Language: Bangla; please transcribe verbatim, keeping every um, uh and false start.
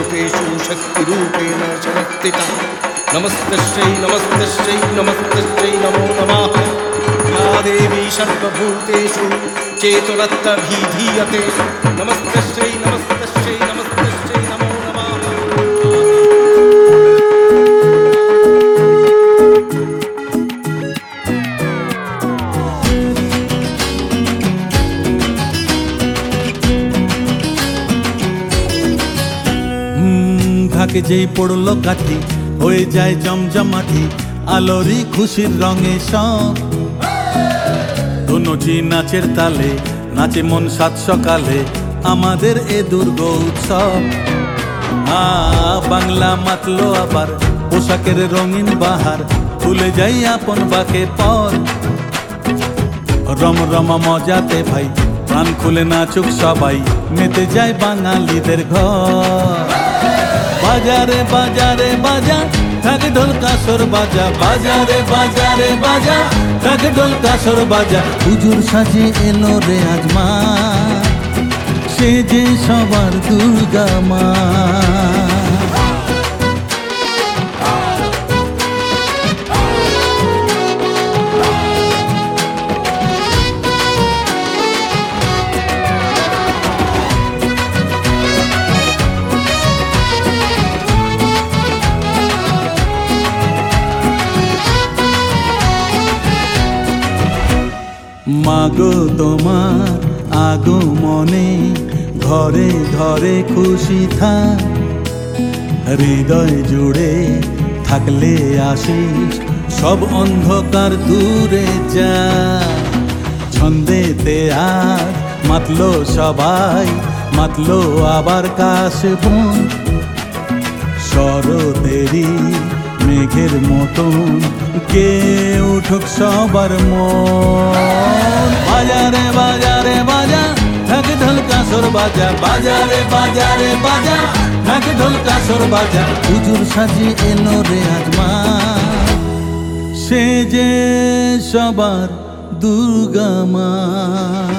सर्वभूतेषु शक्तिरूपेण संस्थिता। नमस्तस्यै नमस्तस्यै नमस्तस्यै नमो नमः। या देवी सर्वभूतेषु चेतुरत्तभिधीयते। नमस्तस्यै नमस्तस्यै नमस्तस्यै नमो नमः। থাকে যেই পড়লো কাঠি হয়ে যায় জমজমাটি, আলোরি খুশির রঙে সব ধনুচি নাচের তালে নাচে মন সাত সকালে আমাদের এ দুর্গ উৎসব। আ বাংলা মাতলো আবার পোশাকের রঙিন বাহার, ভুলে যাই আপন বাকে পর। রম রমা মজাতে ভাই প্রাণ খুলে নাচুক সবাই, মেতে যায় বাঙালিদের ঘর। বাজারে বাজারে বাজা থাক ঢোল কাসর বাজা, বাজারে বাজারে বাজা থাক ঢোল কাসর বাজা। হুজুর সাজে এলো রে আজমা, সে যে সবার দুর্গা মা। মাগো তোমার আগমনে ঘরে ঘরে খুশি থাক, হৃদয় জুড়ে থাকলে আশিস সব অন্ধকার দূরে যা। ছন্দেতে আজ মাতলো সবাই, মাতলো আবার কাশবন শরতেরি মেঘের মতন কে উঠুক সবার মন। বাজারে বাজারে বাজা থাক ঢোল কাসর বাজা, বাজারে বাজারে বাজা থাক ঢোল কাসর বাজা। হুজুর সাজি এলো রে আজমা, সে যে সবার দুর্গা মা।